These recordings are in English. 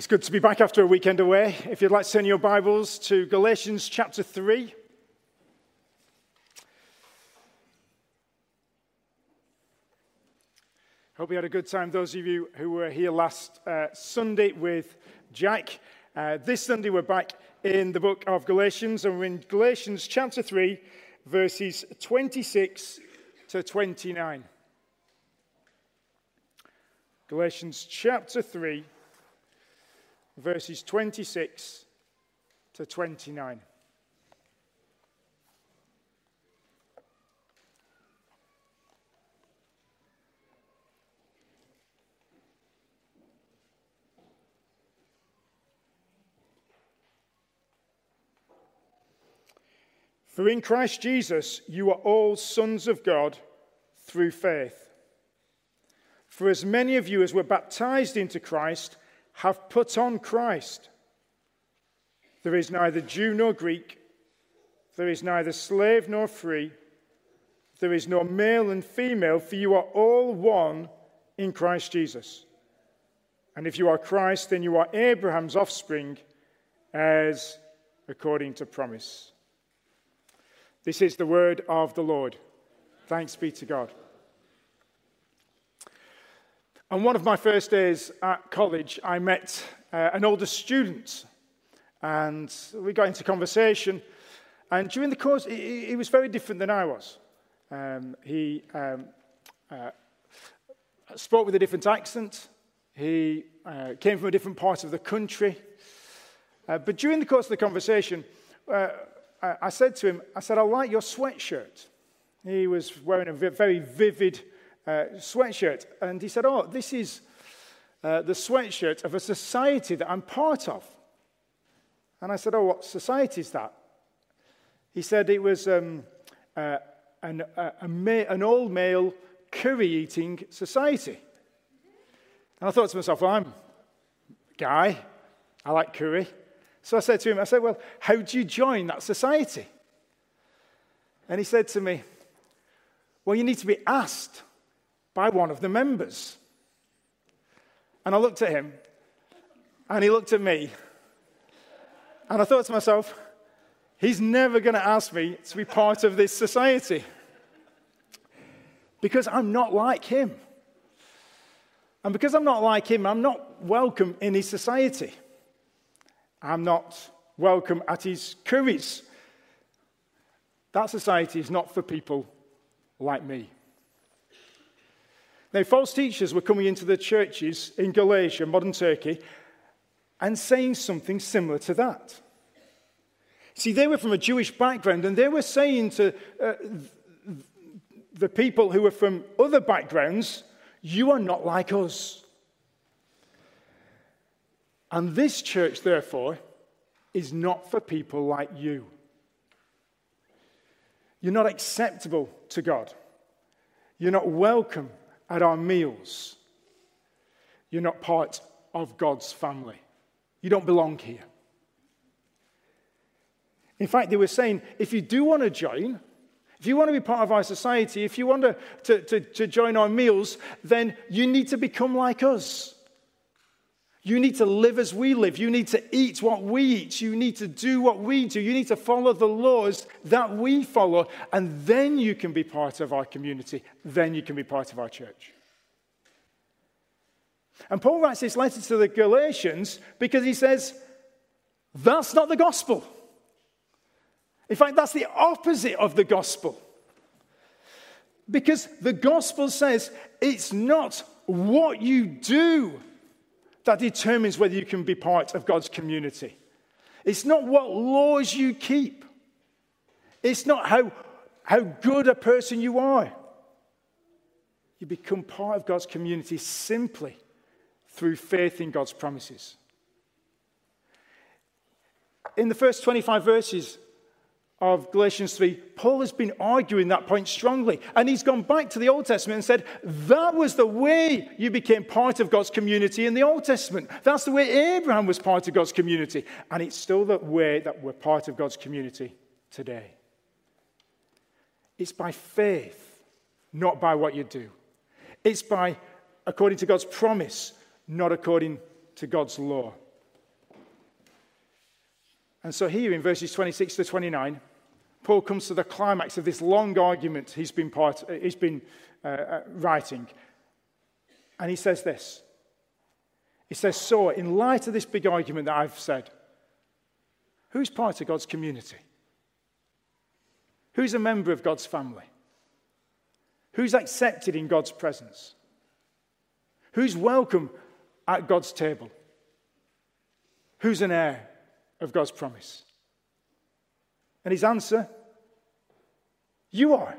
It's good to be back after a weekend away. If you'd like to turn your Bibles to Galatians chapter 3. Hope you had a good time, those of you who were here last Sunday with Jack. This Sunday we're back in the book of Galatians, and we're in Galatians chapter 3, verses 26 to 29. Galatians chapter 3, verses 26 to 29. For in Christ Jesus you are all sons of God through faith. For as many of you as were baptized into Christ have put on Christ. There is neither Jew nor Greek, there is neither slave nor free, there is no male and female, for you are all one in Christ Jesus. And if you are Christ, then you are Abraham's offspring, heirs according to promise. This is the word of the Lord. Thanks be to God. On one of my first days at college, I met an older student, and we got into conversation. And during the course, he was very different than I was. He spoke with a different accent. He came from a different part of the country. But during the course of the conversation, I said to him, I like your sweatshirt. He was wearing a very vivid sweatshirt. And he said, this is the sweatshirt of a society that I'm part of. And I said, what society is that? He said it was an old male curry-eating society. And I thought to myself, I'm a guy. I like curry. So I said to him, well, how do you join that society? And he said to me, well, you need to be asked by one of the members. And I looked at him, and he looked at me, and I thought to myself, he's never going to ask me to be part of this society, because I'm not like him. And because I'm not like him, I'm not welcome in his society. I'm not welcome at his curries. That society is not for people like me. Now, false teachers were coming into the churches in Galatia, modern Turkey, and saying something similar to that. See, they were from a Jewish background, and they were saying to the people who were from other backgrounds, you are not like us. And this church, therefore, is not for people like you. You're not acceptable to God. You're not welcome at our meals. You're not part of God's family. You don't belong here. In fact, they were saying, if you do want to join, if you want to be part of our society, if you want to join our meals, then you need to become like us. You need to live as we live. You need to eat what we eat. You need to do what we do. You need to follow the laws that we follow. And then you can be part of our community. Then you can be part of our church. And Paul writes this letter to the Galatians because he says, that's not the gospel. In fact, that's the opposite of the gospel. Because the gospel says it's not what you do that determines whether you can be part of God's community. It's not what laws you keep. It's not how good a person you are. You become part of God's community simply through faith in God's promises. In the first 25 verses of Galatians 3, Paul has been arguing that point strongly. And he's gone back to the Old Testament and said, that was the way you became part of God's community in the Old Testament. That's the way Abraham was part of God's community. And it's still the way that we're part of God's community today. It's by faith, not by what you do. It's by according to God's promise, not according to God's law. And so here in verses 26 to 29, Paul comes to the climax of this long argument he's been writing. And he says this. He says, so in light of this big argument that I've said, who's part of God's community? Who's a member of God's family? Who's accepted in God's presence? Who's welcome at God's table? Who's an heir of God's promise? And his answer, you are.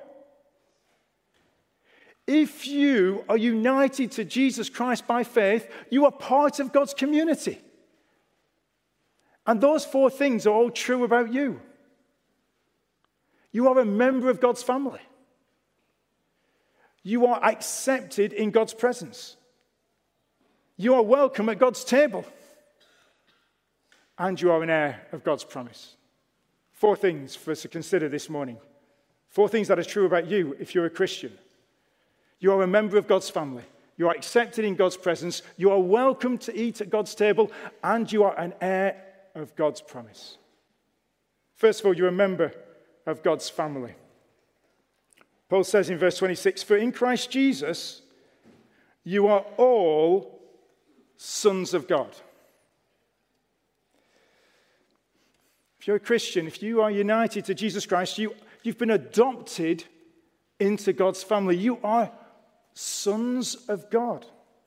If you are united to Jesus Christ by faith, you are part of God's community. And those four things are all true about you. You are a member of God's family. You are accepted in God's presence. You are welcome at God's table. And you are an heir of God's promise. Four things for us to consider this morning. Four things that are true about you if you're a Christian. You are a member of God's family. You are accepted in God's presence. You are welcome to eat at God's table. And you are an heir of God's promise. First of all, you're a member of God's family. Paul says in verse 26, for in Christ Jesus, you are all sons of God. If you're a Christian, if you are united to Jesus Christ, you've been adopted into God's family. You are sons of God.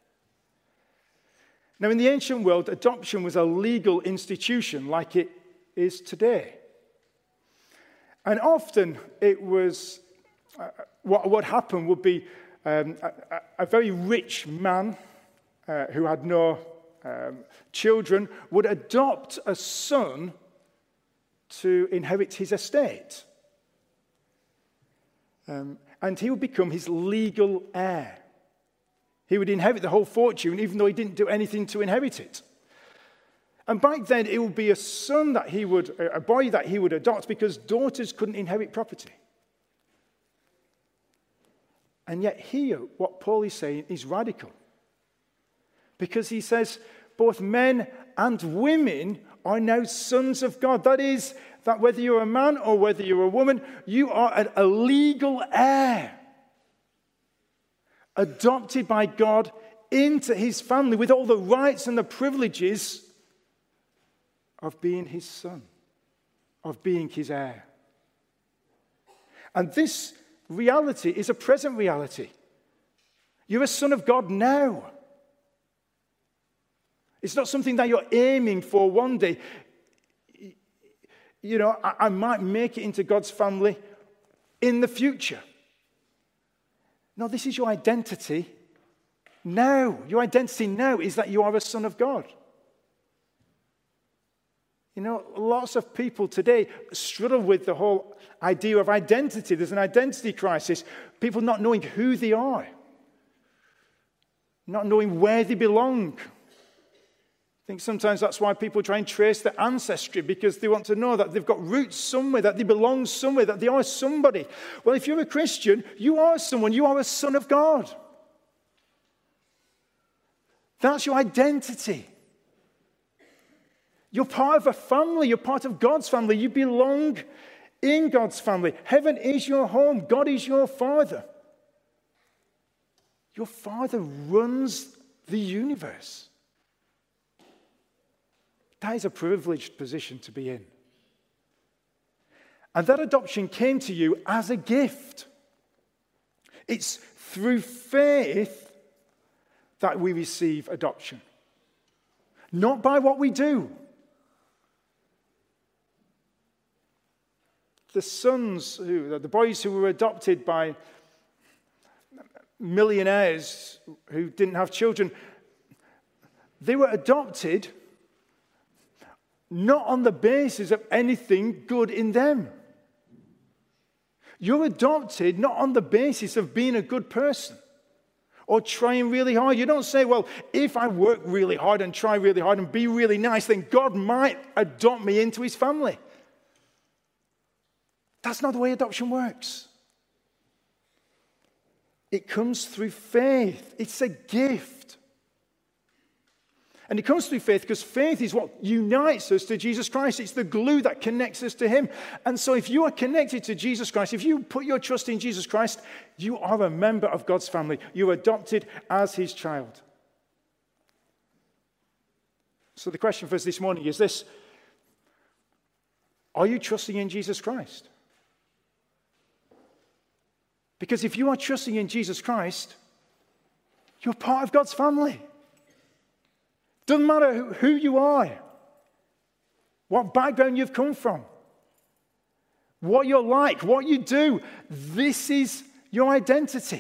Now, in the ancient world, adoption was a legal institution like it is today. And often it was, what happened would be a very rich man who had no children would adopt a son to inherit his estate. And he would become his legal heir. He would inherit the whole fortune even though he didn't do anything to inherit it. And back then it would be a boy that he would adopt because daughters couldn't inherit property. And yet here, what Paul is saying is radical. Because he says both men and women are now sons of God. That is, that whether you're a man or whether you're a woman, you are a legal heir. Adopted by God into his family with all the rights and the privileges of being his son, of being his heir. And this reality is a present reality. You're a son of God now. It's not something that you're aiming for one day. You know, I might make it into God's family in the future. No, this is your identity now. Your identity now is that you are a son of God. You know, lots of people today struggle with the whole idea of identity. There's an identity crisis. People not knowing who they are. Not knowing where they belong. I think sometimes that's why people try and trace their ancestry, because they want to know that they've got roots somewhere, that they belong somewhere, that they are somebody. Well, if you're a Christian, you are someone. You are a son of God. That's your identity. You're part of a family. You're part of God's family. You belong in God's family. Heaven is your home. God is your Father. Your Father runs the universe. That is a privileged position to be in. And that adoption came to you as a gift. It's through faith that we receive adoption. Not by what we do. The boys who were adopted by millionaires who didn't have children, they were adopted not on the basis of anything good in them. You're adopted not on the basis of being a good person or trying really hard. You don't say, well, if I work really hard and try really hard and be really nice, then God might adopt me into his family. That's not the way adoption works. It comes through faith. It's a gift. And it comes through faith because faith is what unites us to Jesus Christ. It's the glue that connects us to him. And so if you are connected to Jesus Christ, if you put your trust in Jesus Christ, you are a member of God's family. You're adopted as his child. So the question for us this morning is this: are you trusting in Jesus Christ? Because if you are trusting in Jesus Christ, you're part of God's family. Doesn't matter who you are, what background you've come from, what you're like, what you do. This is your identity.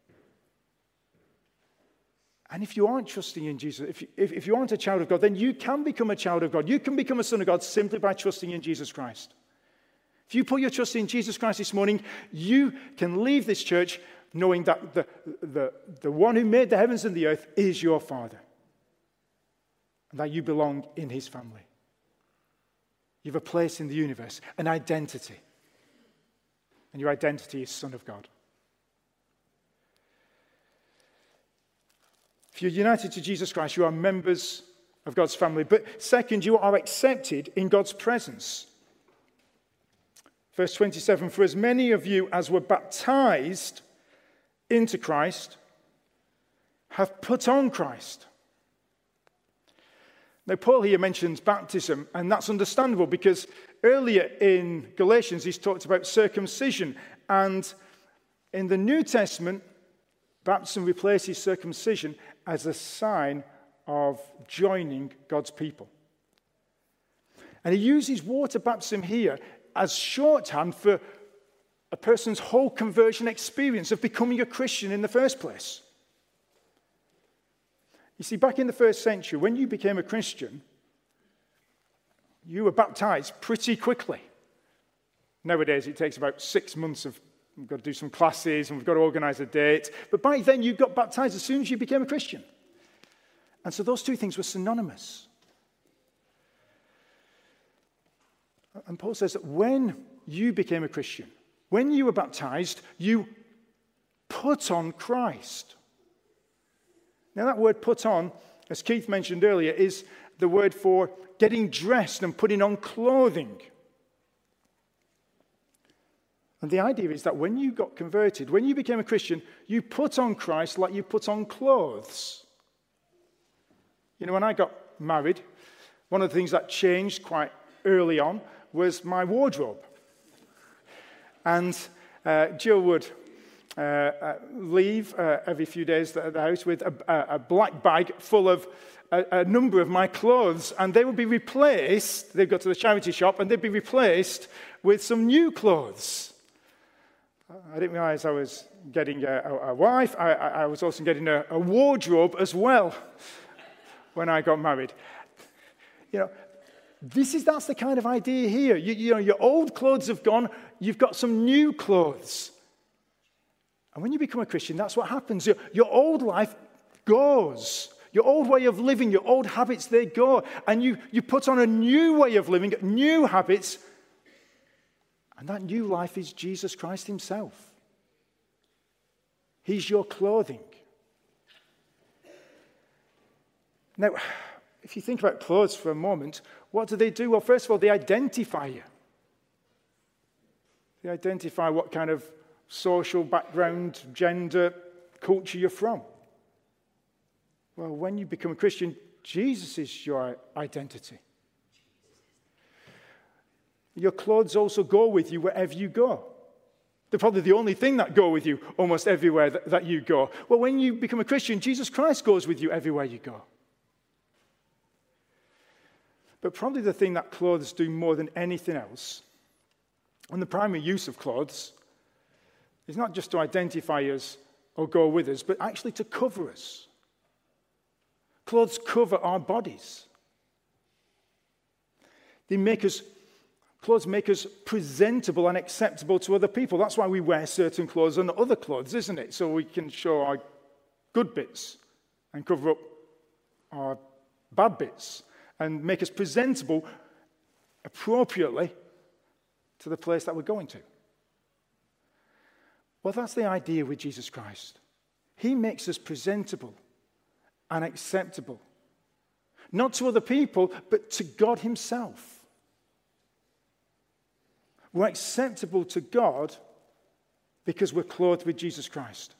And if you aren't trusting in Jesus, if you aren't a child of God, then you can become a child of God. You can become a son of God simply by trusting in Jesus Christ. If you put your trust in Jesus Christ this morning, you can leave this church knowing that the one who made the heavens and the earth is your Father. And that you belong in his family. You have a place in the universe, an identity. And your identity is Son of God. If you're united to Jesus Christ, you are members of God's family. But second, you are accepted in God's presence. Verse 27, for as many of you as were baptized into Christ have put on Christ. Now, Paul here mentions baptism, and that's understandable because earlier in Galatians, he's talked about circumcision. And in the New Testament, baptism replaces circumcision as a sign of joining God's people. And he uses water baptism here as shorthand for a person's whole conversion experience of becoming a Christian in the first place. You see, back in the first century, when you became a Christian, you were baptized pretty quickly. Nowadays, it takes about 6 months we've got to do some classes and we've got to organize a date. But back then, you got baptized as soon as you became a Christian. And so those two things were synonymous. And Paul says that when you became a Christian, when you were baptized, you put on Christ. Now, that word put on, as Keith mentioned earlier, is the word for getting dressed and putting on clothing. And the idea is that when you got converted, when you became a Christian, you put on Christ like you put on clothes. You know, when I got married, one of the things that changed quite early on was my wardrobe. And Jill would leave every few days at the house with a black bag full of a number of my clothes, and they would be replaced. They'd go to the charity shop, and they'd be replaced with some new clothes. I didn't realize I was getting a wife. I was also getting a wardrobe as well when I got married. You know, that's the kind of idea here. You know, your old clothes have gone. You've got some new clothes. And when you become a Christian, that's what happens. Your old life goes. Your old way of living, your old habits, they go. And you put on a new way of living, new habits. And that new life is Jesus Christ himself. He's your clothing. Now, if you think about clothes for a moment, what do? Well, first of all, they identify you. They identify what kind of social background, gender, culture you're from. Well, when you become a Christian, Jesus is your identity. Your clothes also go with you wherever you go. They're probably the only thing that go with you almost everywhere that you go. Well, when you become a Christian, Jesus Christ goes with you everywhere you go. But probably the thing that clothes do more than anything else, and the primary use of clothes, is not just to identify us or go with us, but actually to cover us. Clothes cover our bodies. Clothes make us presentable and acceptable to other people. That's why we wear certain clothes and other clothes, isn't it? So we can show our good bits and cover up our bad bits and make us presentable appropriately to the place that we're going to. Well, that's the idea with Jesus Christ. He makes us presentable and acceptable. Not to other people, but to God himself. We're acceptable to God because we're clothed with Jesus Christ.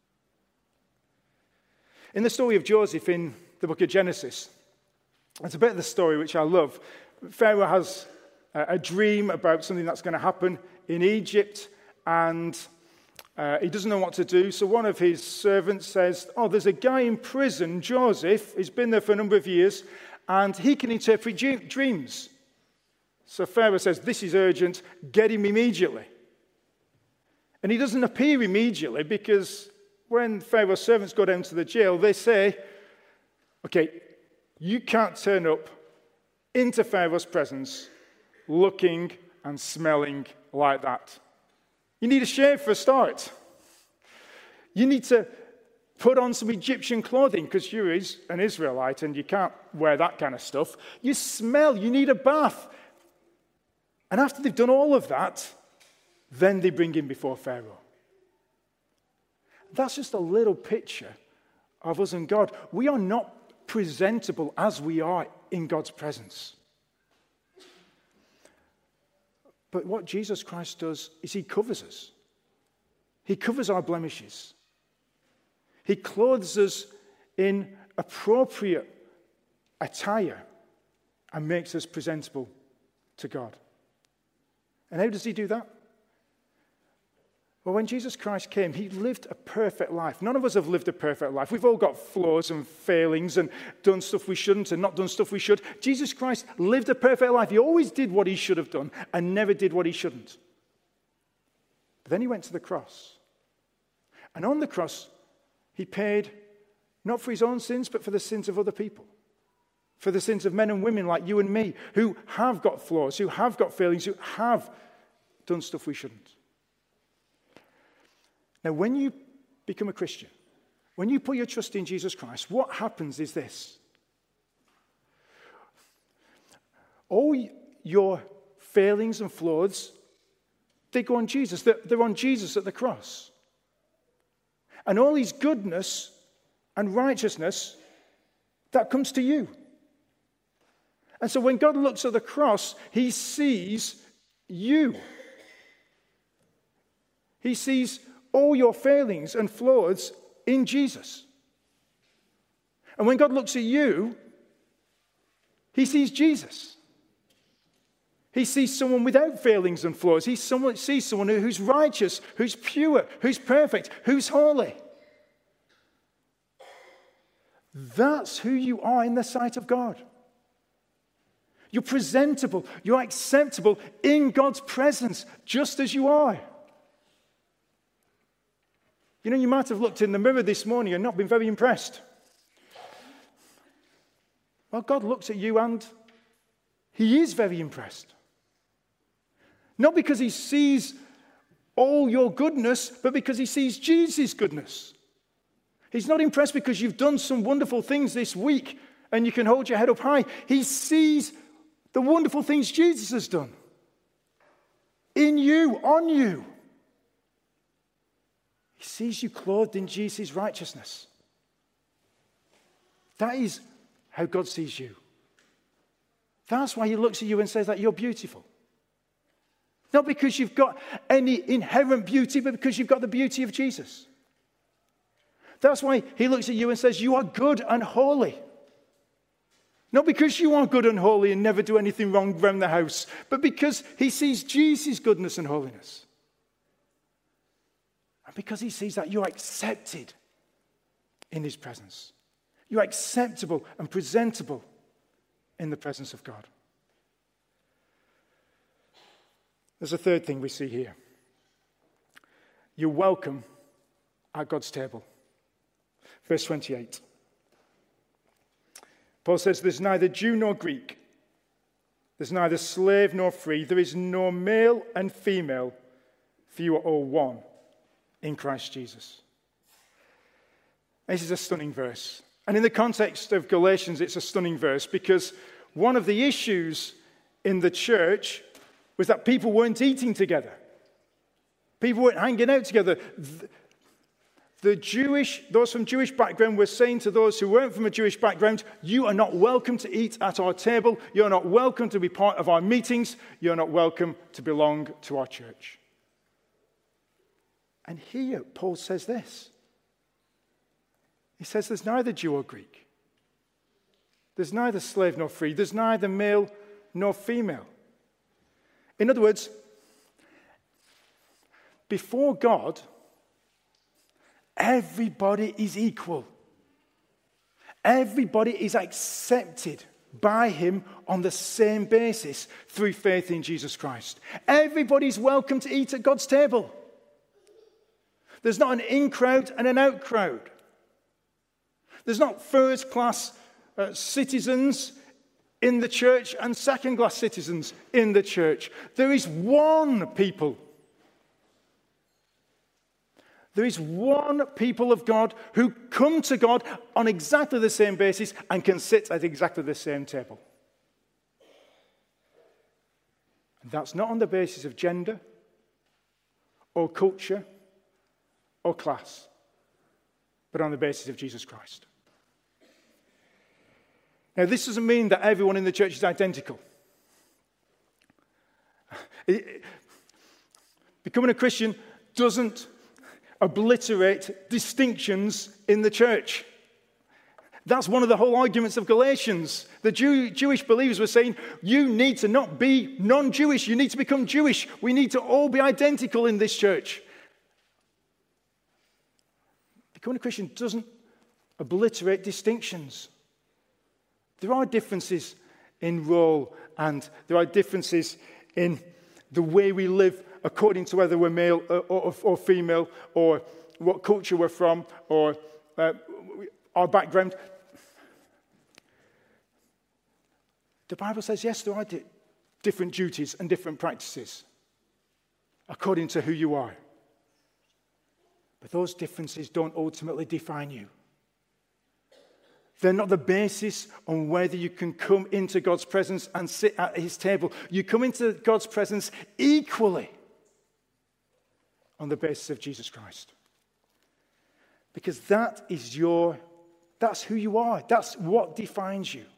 In the story of Joseph in the book of Genesis, there's a bit of the story which I love. Pharaoh has a dream about something that's going to happen in Egypt, and he doesn't know what to do. So one of his servants says, there's a guy in prison, Joseph. He's been there for a number of years, and he can interpret dreams. So Pharaoh says, this is urgent, get him immediately. And he doesn't appear immediately because when Pharaoh's servants go down to the jail, they say, okay, you can't turn up into Pharaoh's presence looking and smelling like that. You need a shave for a start. You need to put on some Egyptian clothing because you're an Israelite and you can't wear that kind of stuff. You smell, you need a bath. And after they've done all of that, then they bring him before Pharaoh. That's just a little picture of us and God. We are not presentable as we are in God's presence. But what Jesus Christ does is he covers us. He covers our blemishes. He clothes us in appropriate attire and makes us presentable to God. And how does he do that? Well, when Jesus Christ came, he lived a perfect life. None of us have lived a perfect life. We've all got flaws and failings and done stuff we shouldn't and not done stuff we should. Jesus Christ lived a perfect life. He always did what he should have done and never did what he shouldn't. But then he went to the cross. And on the cross, he paid not for his own sins, but for the sins of other people. For the sins of men and women like you and me, who have got flaws, who have got failings, who have done stuff we shouldn't. Now, when you become a Christian, when you put your trust in Jesus Christ, what happens is this. All your failings and flaws, they go on Jesus. They're on Jesus at the cross. And all his goodness and righteousness, that comes to you. And so when God looks at the cross, he sees you. He sees all your failings and flaws in Jesus. And when God looks at you, he sees Jesus. He sees someone without failings and flaws. He sees someone who's righteous, who's pure, who's perfect, who's holy. That's who you are in the sight of God. You're presentable, you're acceptable in God's presence, just as you are. You know, you might have looked in the mirror this morning and not been very impressed. Well, God looks at you and he is very impressed. Not because he sees all your goodness, but because he sees Jesus' goodness. He's not impressed because you've done some wonderful things this week and you can hold your head up high. He sees the wonderful things Jesus has done in you, on you. He sees you clothed in Jesus' righteousness. That is how God sees you. That's why he looks at you and says that you're beautiful. Not because you've got any inherent beauty, but because you've got the beauty of Jesus. That's why he looks at you and says you are good and holy. Not because you are good and holy and never do anything wrong around the house, but because he sees Jesus' goodness and holiness. And because he sees that you're accepted in his presence. You're acceptable and presentable in the presence of God. There's a third thing we see here. You're welcome at God's table. Verse 28. Paul says, there's neither Jew nor Greek. There's neither slave nor free. There is no male and female, for you are all one in Christ Jesus. This is a stunning verse. And in the context of Galatians, it's a stunning verse because one of the issues in the church was that people weren't eating together. People weren't hanging out together. Those from Jewish background were saying to those who weren't from a Jewish background, you are not welcome to eat at our table. You're not welcome to be part of our meetings. You're not welcome to belong to our church. And here, Paul says this. He says there's neither Jew or Greek. There's neither slave nor free. There's neither male nor female. In other words, before God, everybody is equal. Everybody is accepted by him on the same basis through faith in Jesus Christ. Everybody's welcome to eat at God's table. There's not an in crowd and an out crowd. There's not first-class citizens in the church and second-class citizens in the church. There is one people. There is one people of God who come to God on exactly the same basis and can sit at exactly the same table. And that's not on the basis of gender or culture or class, but on the basis of Jesus Christ. Now, this doesn't mean that everyone in the church is identical. Becoming a Christian doesn't obliterate distinctions in the church. That's one of the whole arguments of Galatians. The Jewish believers were saying, you need to not be non-Jewish. You need to become Jewish. We need to all be identical in this church. Becoming a Christian doesn't obliterate distinctions. There are differences in role, and there are differences in the way we live according to whether we're male or female, or what culture we're from, or our background. The Bible says, yes, there are different duties and different practices according to who you are. But those differences don't ultimately define you. They're not the basis on whether you can come into God's presence and sit at his table. You come into God's presence equally on the basis of Jesus Christ. Because that's who you are. That's what defines you.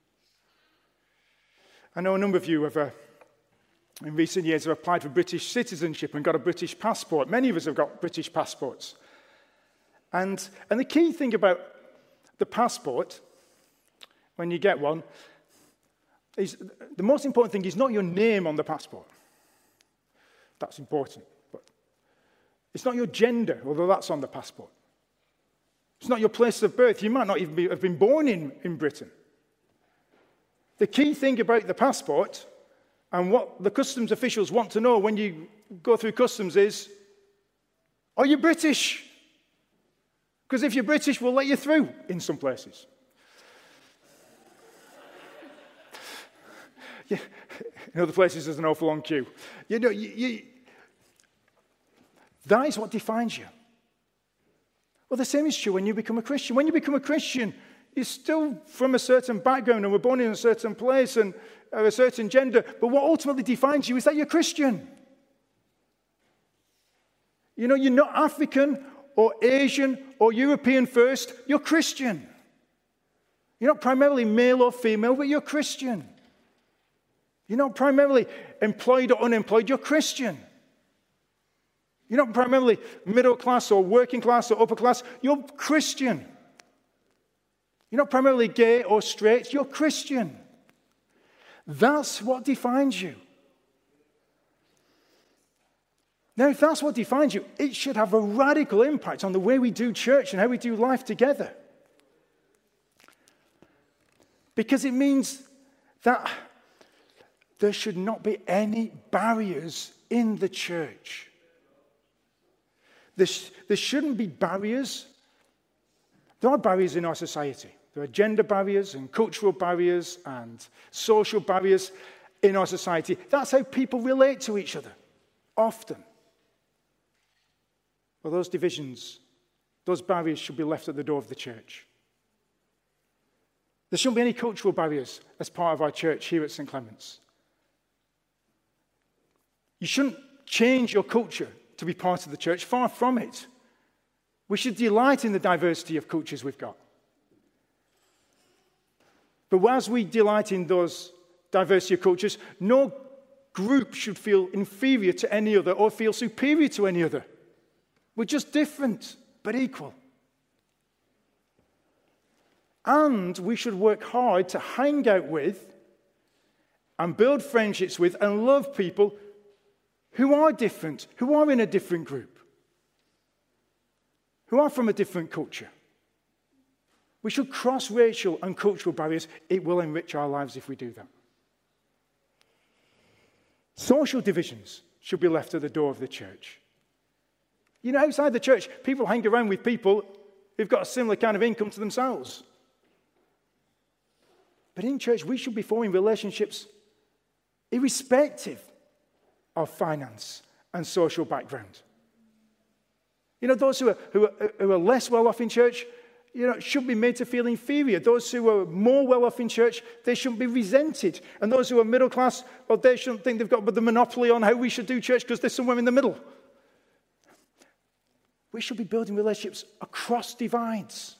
I know a number of you have, in recent years, have applied for British citizenship and got a British passport. Many of us have got British passports. And the key thing about the passport, when you get one, is the most important thing is not your name on the passport. That's important. But it's not your gender, although that's on the passport. It's not your place of birth. You might not even have been born in Britain. The key thing about the passport and what the customs officials want to know when you go through customs is, are you British? Because if you're British, we'll let you through in some places. Yeah. In other places, there's an awful long queue. You know, that is what defines you. Well, the same is true when you become a Christian. When you become a Christian, you're still from a certain background and we're born in a certain place and a certain gender. But what ultimately defines you is that you're Christian. You know, you're not African or Asian or European first, you're Christian. You're not primarily male or female, but you're Christian. You're not primarily employed or unemployed, you're Christian. You're not primarily middle class or working class or upper class, you're Christian. You're not primarily gay or straight, you're Christian. That's what defines you. Now, if that's what defines you, it should have a radical impact on the way we do church and how we do life together. Because it means that there should not be any barriers in the church. There shouldn't be barriers. There are barriers in our society. There are gender barriers and cultural barriers and social barriers in our society. That's how people relate to each other, often. Well, those divisions, those barriers should be left at the door of the church. There shouldn't be any cultural barriers as part of our church here at St. Clement's. You shouldn't change your culture to be part of the church, far from it. We should delight in the diversity of cultures we've got. But as we delight in those diversity of cultures, no group should feel inferior to any other or feel superior to any other. We're just different, but equal. And we should work hard to hang out with and build friendships with and love people who are different, who are in a different group, who are from a different culture. We should cross racial and cultural barriers. It will enrich our lives if we do that. Social divisions should be left at the door of the church. You know, outside the church, people hang around with people who've got a similar kind of income to themselves. But in church, we should be forming relationships irrespective of finance and social background. You know, those who are less well off in church, you know, shouldn't be made to feel inferior. Those who are more well off in church, they shouldn't be resented. And those who are middle class, well, they shouldn't think they've got the monopoly on how we should do church because there's somewhere in the middle. We should be building relationships across divides.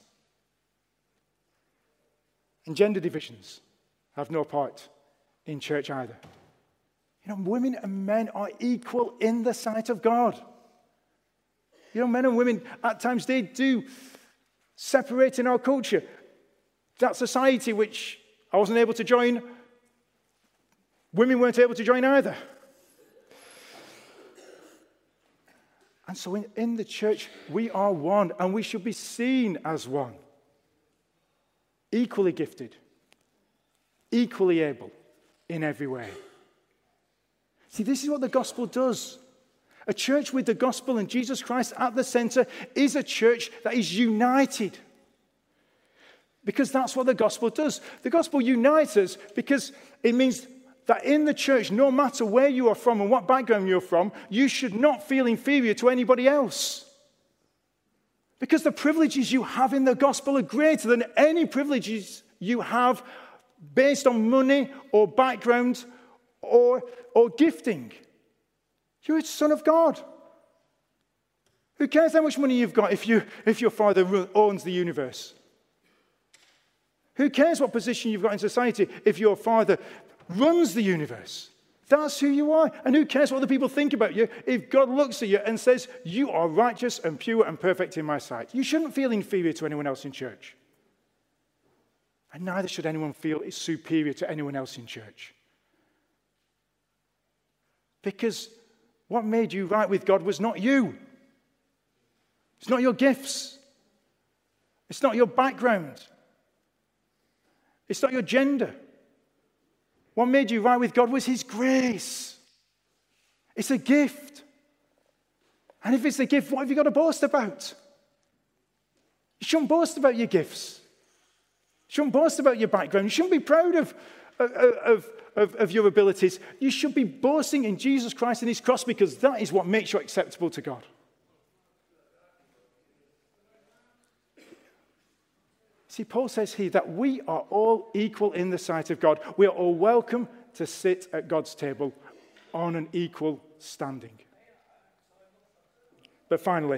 And gender divisions have no part in church either. You know, women and men are equal in the sight of God. You know, men and women, at times, they do separate in our culture. That society which I wasn't able to join, women weren't able to join either. And so in the church, we are one, and we should be seen as one. Equally gifted, equally able in every way. See, this is what the gospel does. A church with the gospel and Jesus Christ at the center is a church that is united. Because that's what the gospel does. The gospel unites us because it means that in the church, no matter where you are from and what background you're from, you should not feel inferior to anybody else. Because the privileges you have in the gospel are greater than any privileges you have based on money or background or gifting. You're a son of God. Who cares how much money you've got if your father owns the universe? Who cares what position you've got in society if your father runs the universe? That's who you are. And who cares what other people think about you if God looks at you and says, you are righteous and pure and perfect in my sight? You shouldn't feel inferior to anyone else in church. And neither should anyone feel superior to anyone else in church. Because what made you right with God was not you. It's not your gifts. It's not your background. It's not your gender. What made you right with God was His grace. It's a gift. And if it's a gift, what have you got to boast about? You shouldn't boast about your gifts. You shouldn't boast about your background. You shouldn't be proud of your abilities. You should be boasting in Jesus Christ and His cross because that is what makes you acceptable to God. See, Paul says here that we are all equal in the sight of God. We are all welcome to sit at God's table on an equal standing. But finally,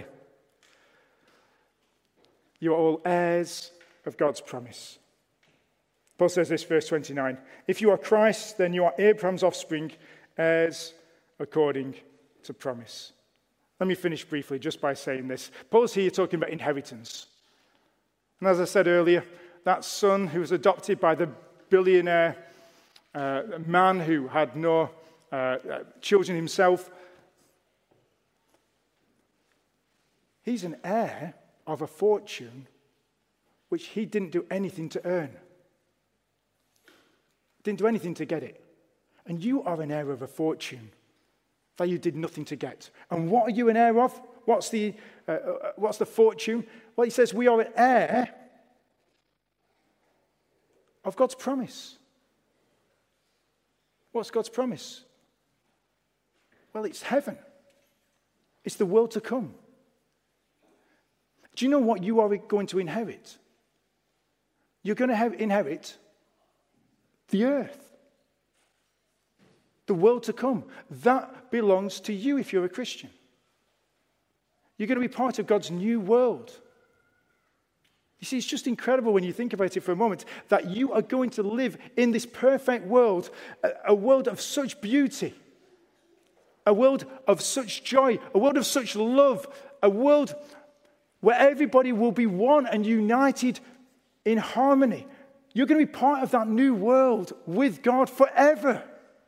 you are all heirs of God's promise. Paul says this, verse 29. If you are Christ, then you are Abraham's offspring, heirs according to promise. Let me finish briefly just by saying this. Paul's here talking about inheritance. And as I said earlier, that son who was adopted by the billionaire man who had no children himself, he's an heir of a fortune which he didn't do anything to earn. Didn't do anything to get it. And you are an heir of a fortune that you did nothing to get. And what are you an heir of? What's the fortune? Well, he says we are an heir of God's promise. What's God's promise? Well, it's heaven. It's the world to come. Do you know what you are going to inherit? You're going to inherit the earth. The world to come. That belongs to you if you're a Christian. You're going to be part of God's new world. You see, it's just incredible when you think about it for a moment that you are going to live in this perfect world, a world of such beauty, a world of such joy, a world of such love, a world where everybody will be one and united in harmony. You're going to be part of that new world with God forever.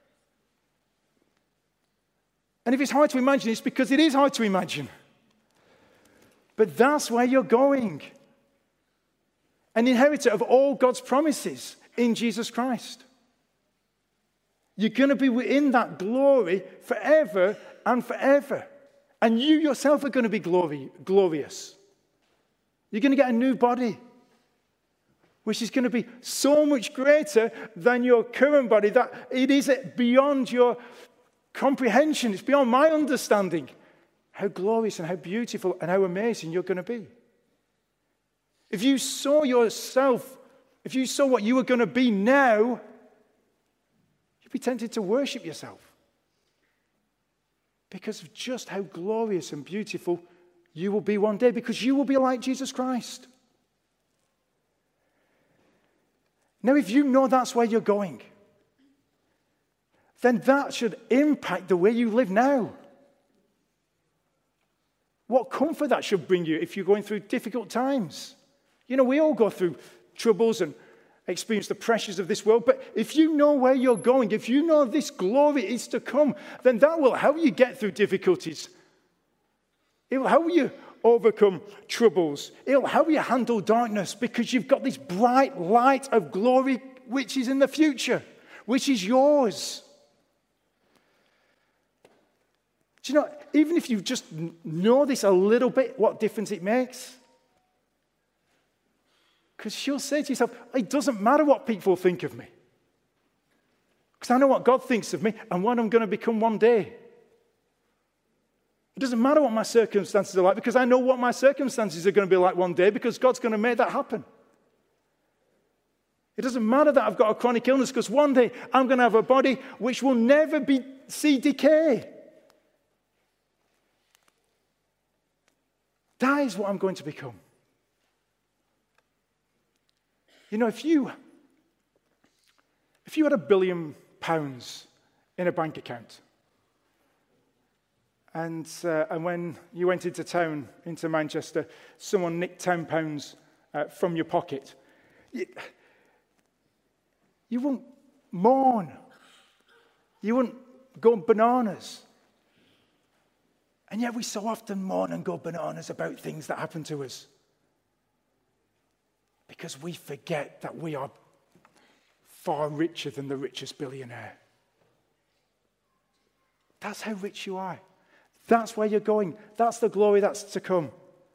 And if it's hard to imagine, it's because it is hard to imagine. But that's where you're going. An inheritor of all God's promises in Jesus Christ. You're going to be within that glory forever and forever. And you yourself are going to be glorious. You're going to get a new body, which is going to be so much greater than your current body that it is beyond your comprehension. It's beyond my understanding how glorious and how beautiful and how amazing you're going to be. If you saw yourself, if you saw what you were going to be now, you'd be tempted to worship yourself because of just how glorious and beautiful you will be one day, because you will be like Jesus Christ. Now, if you know that's where you're going, then that should impact the way you live now. What comfort that should bring you if you're going through difficult times. You know, we all go through troubles and experience the pressures of this world, but if you know where you're going, if you know this glory is to come, then that will help you get through difficulties. It will help you overcome troubles. It will help you handle darkness because you've got this bright light of glory which is in the future, which is yours. Do you know, even if you just know this a little bit, what difference it makes? Because you'll say to yourself, it doesn't matter what people think of me. Because I know what God thinks of me and what I'm going to become one day. It doesn't matter what my circumstances are like because I know what my circumstances are going to be like one day because God's going to make that happen. It doesn't matter that I've got a chronic illness because one day I'm going to have a body which will never see decay. That is what I'm going to become. You know, if you had £1 billion in a bank account, and when you went into town, into Manchester, someone nicked £10 from your pocket, you wouldn't mourn. You wouldn't go bananas. And yet we so often mourn and go bananas about things that happen to us. Because we forget that we are far richer than the richest billionaire. That's how rich you are. That's where you're going. That's the glory that's to come.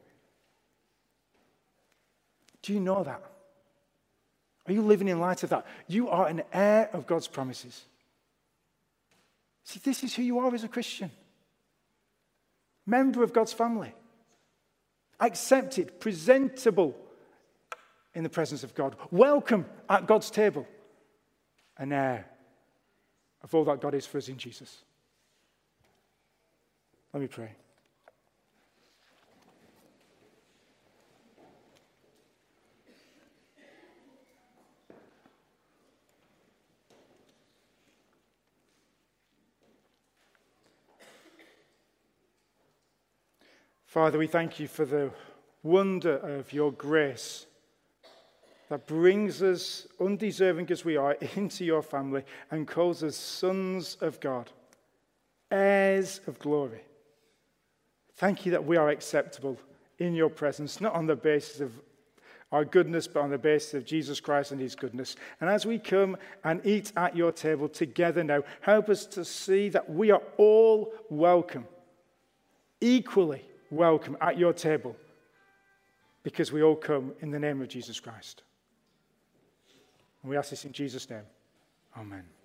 Do you know that? Are you living in light of that? You are an heir of God's promises. See, this is who you are as a Christian. Member of God's family. Accepted, presentable in the presence of God. Welcome at God's table. An heir of all that God is for us in Jesus. Let me pray. Father, we thank you for the wonder of your grace that brings us, undeserving as we are, into your family and calls us sons of God, heirs of glory. Thank you that we are acceptable in your presence, not on the basis of our goodness, but on the basis of Jesus Christ and his goodness. And as we come and eat at your table together now, help us to see that we are all welcome, equally welcome at your table, because we all come in the name of Jesus Christ. And we ask this in Jesus' name. Amen.